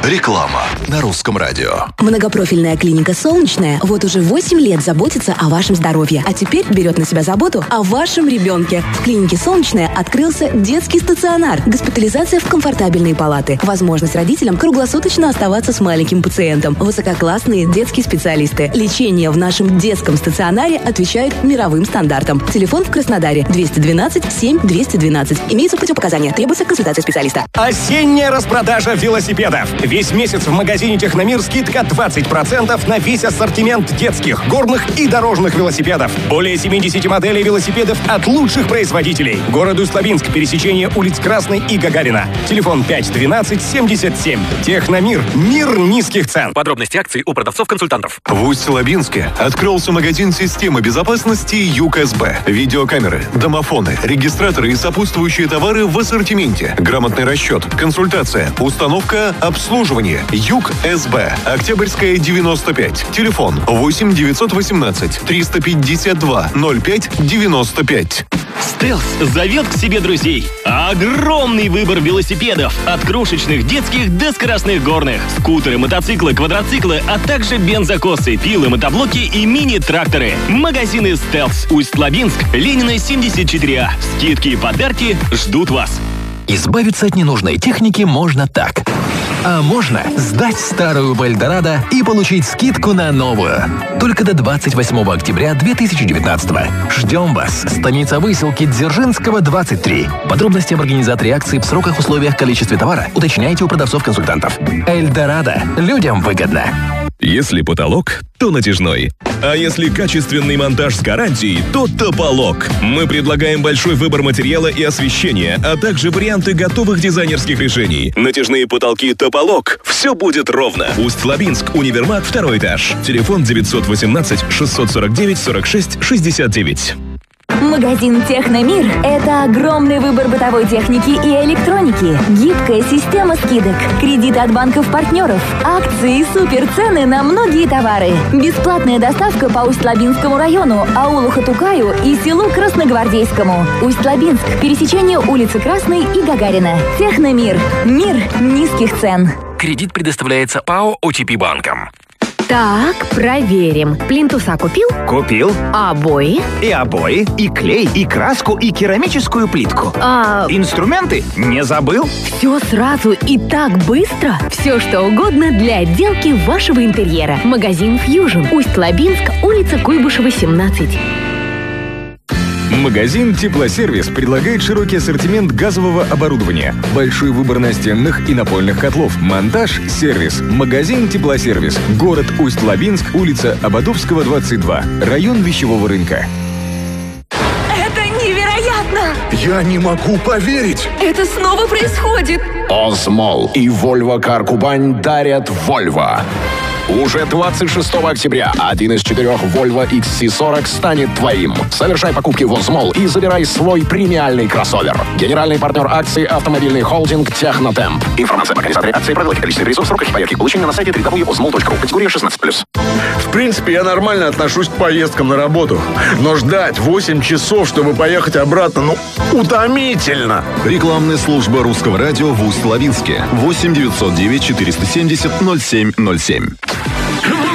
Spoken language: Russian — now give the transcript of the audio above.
Реклама на Русском радио. Многопрофильная клиника «Солнечная» вот уже 8 лет заботится о вашем здоровье, а теперь берет на себя заботу о вашем ребенке. В клинике «Солнечная» открылся детский стационар, госпитализация в комфортабельные палаты, возможность родителям круглосуточно оставаться с маленьким пациентом, высококлассные детские специалисты. Лечение в нашем детском стационаре отвечает мировым стандартам. Телефон в Краснодаре 212 7 212. Имеются противопоказания. Требуется консультация специалиста. Осенняя распродажа велосипедов. Весь месяц в магазине «Техномир» скидка 20% на весь ассортимент детских, горных и дорожных велосипедов. Более 70 моделей велосипедов от лучших производителей. Город Усть-Лабинск, пересечение улиц Красной и Гагарина. Телефон 512-77. «Техномир». Мир низких цен. Подробности акций у продавцов-консультантов. В Усть-Лабинске открылся магазин системы безопасности ЮК-СБ. Видеокамеры, домофоны, регистраторы и сопутствующие товары в ассортименте. Грамотный расчет, консультация, установка, обслуживание. ЮК-СБ. Октябрьская, 95. Телефон 8 918 352 05 95. «Стелс» зовет к себе друзей. Огромный выбор велосипедов. От крошечных детских до скоростных горных. Скутеры, мотоциклы, квадроциклы, а также бензокосы, пилы, мотоблоки и мини-тракторы. Магазины «Стелс». Усть-Лабинск, Ленина, 74А. Скидки и подарки ждут вас. Избавиться от ненужной техники можно так. А можно сдать старую в Эльдорадо и получить скидку на новую. Только до 28 октября 2019. Ждем вас. Станица Выселки, Дзержинского, 23. Подробности об организаторе акции в сроках, условиях, количестве товара уточняйте у продавцов-консультантов. Эльдорадо. Людям выгодно. Если потолок, то натяжной. А если качественный монтаж с гарантией, то тополок. Мы предлагаем большой выбор материала и освещения, а также варианты готовых дизайнерских решений. Натяжные потолки тополок. Все будет ровно. Усть-Лабинск, универмаг, 2 этаж. Телефон 918 649 46 69. Магазин «Техномир» — это огромный выбор бытовой техники и электроники, гибкая система скидок, кредиты от банков-партнеров, акции и суперцены на многие товары, бесплатная доставка по Усть-Лабинскому району, аулу Хатукаю и селу Красногвардейскому. Усть-Лабинск, пересечение улицы Красной и Гагарина. «Техномир» — мир низких цен. Кредит предоставляется ПАО «ОТП банком». Так, проверим. Плинтуса купил? Купил. А обои? И обои, и клей, и краску, и керамическую плитку. Инструменты не забыл? Все сразу и так быстро? Все, что угодно для отделки вашего интерьера. Магазин «Фьюжн». Усть-Лабинск, улица Куйбышева, 17. Магазин «Теплосервис» предлагает широкий ассортимент газового оборудования, большой выбор настенных и напольных котлов, монтаж, сервис. Магазин «Теплосервис». Город Усть-Лабинск, улица Ободовского, 22. Район вещевого рынка. Это невероятно! Я не могу поверить! Это снова происходит! Озмол и Volvo Car Кубань дарят Volvo. Уже 26 октября один из 4 Volvo XC40 станет твоим. Совершай покупки в Озмол и забирай свой премиальный кроссовер. Генеральный партнер акции — автомобильный холдинг «Технотемп». Информация об организаторе акции, правила, количестве рейсов, сроках и порядке получения на сайте www.ozmol.ru. Категория 16+. В принципе, я нормально отношусь к поездкам на работу. Но ждать 8 часов, чтобы поехать обратно, утомительно. Рекламная служба Русского радио в Усть-Лабинске. 8 909 470 0707.